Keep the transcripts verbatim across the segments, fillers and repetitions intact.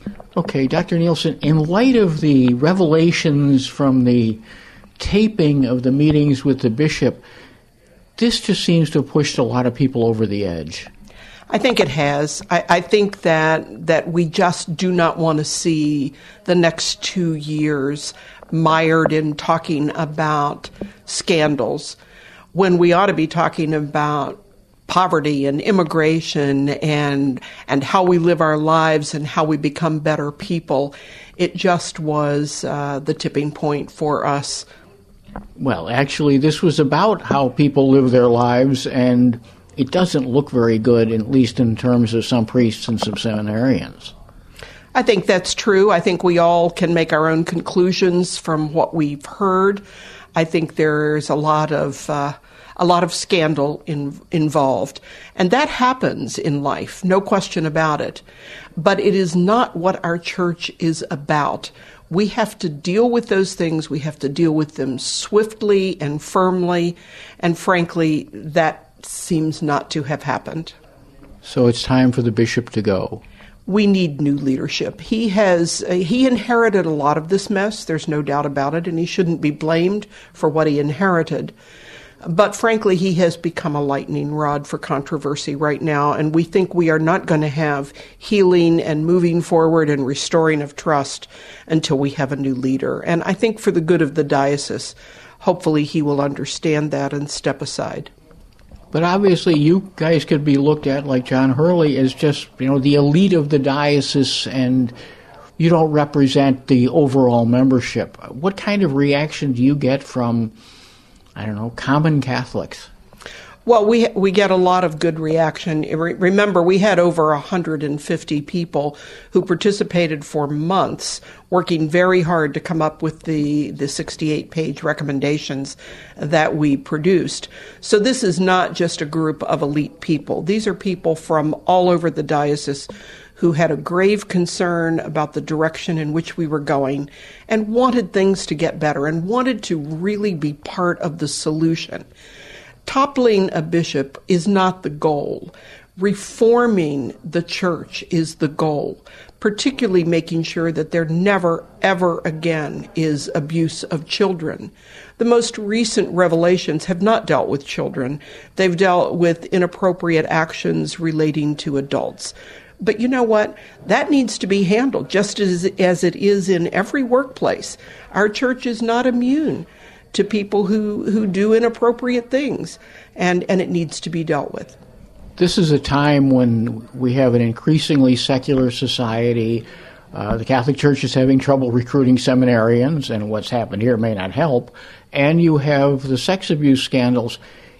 Okay, Doctor Nielsen, in light of the revelations from the taping of the meetings with the bishop, this just seems to have pushed a lot of people over the edge. I think it has. I, I think that that we just do not want to see the next two years mired in talking about scandals when we ought to be talking about poverty and immigration and and how we live our lives and how we become better people. It just was uh, the tipping point for us. Well, actually, this was about how people live their lives, and it doesn't look very good, at least in terms of some priests and some seminarians. I think that's true. I think we all can make our own conclusions from what we've heard. I think there's a lot of uh, a lot of scandal in, involved, and that happens in life, no question about it. But it is not what our church is about. We have to deal with those things. We have to deal with them swiftly and firmly, and frankly, that seems not to have happened. So it's time for the bishop to go. We need new leadership. He has uh, he inherited a lot of this mess. There's no doubt about it, and he shouldn't be blamed for what he inherited. But frankly, he has become a lightning rod for controversy right now, and we think we are not going to have healing and moving forward and restoring of trust until we have a new leader. And I think for the good of the diocese, hopefully he will understand that and step aside. But obviously you guys could be looked at, like John Hurley, as just, you know, the elite of the diocese, and you don't represent the overall membership. What kind of reaction do you get from, I don't know, common Catholics? Well, we we get a lot of good reaction. Remember, we had over one hundred fifty people who participated for months, working very hard to come up with the, the sixty-eight page recommendations that we produced. So this is not just a group of elite people. These are people from all over the diocese who had a grave concern about the direction in which we were going and wanted things to get better and wanted to really be part of the solution. Toppling a bishop is not the goal. Reforming the church is the goal, particularly making sure that there never, ever again is abuse of children. The most recent revelations have not dealt with children. They've dealt with inappropriate actions relating to adults. But you know what? That needs to be handled just as, as it is in every workplace. Our church is not immune to people who, who do inappropriate things, and, and it needs to be dealt with. This is a time when we have an increasingly secular society. Uh, the Catholic Church is having trouble recruiting seminarians, and what's happened here may not help. And you have the sex abuse scandals.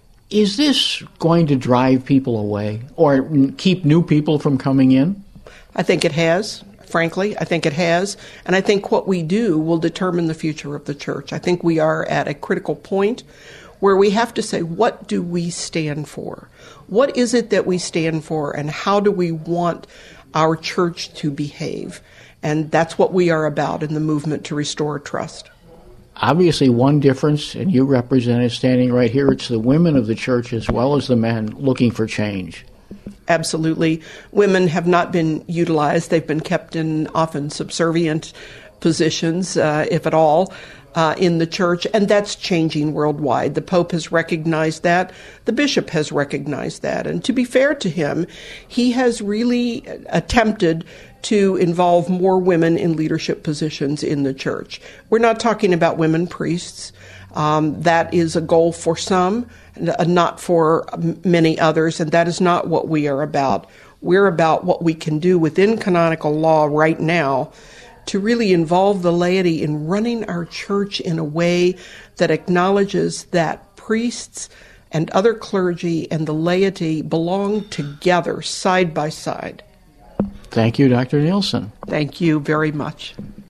Is this going to drive people away or keep new people from coming in? I think it has. Frankly, I think it has. And I think what we do will determine the future of the church. I think we are at a critical point where we have to say, what do we stand for? What is it that we stand for, and how do we want our church to behave? And that's what we are about in the movement to restore trust. Obviously, one difference, and you represent it standing right here, it's the women of the church as well as the men looking for change. Absolutely. Women have not been utilized. They've been kept in often subservient positions, uh, if at all, uh, in the church, and that's changing worldwide. The Pope has recognized that. The bishop has recognized that. And to be fair to him, he has really attempted to involve more women in leadership positions in the church. We're not talking about women priests. Um, that is a goal for some, not for many others, and that is not what we are about. We're about what we can do within canonical law right now to really involve the laity in running our church in a way that acknowledges that priests and other clergy and the laity belong together, side by side. Thank you, Doctor Nielsen. Thank you very much.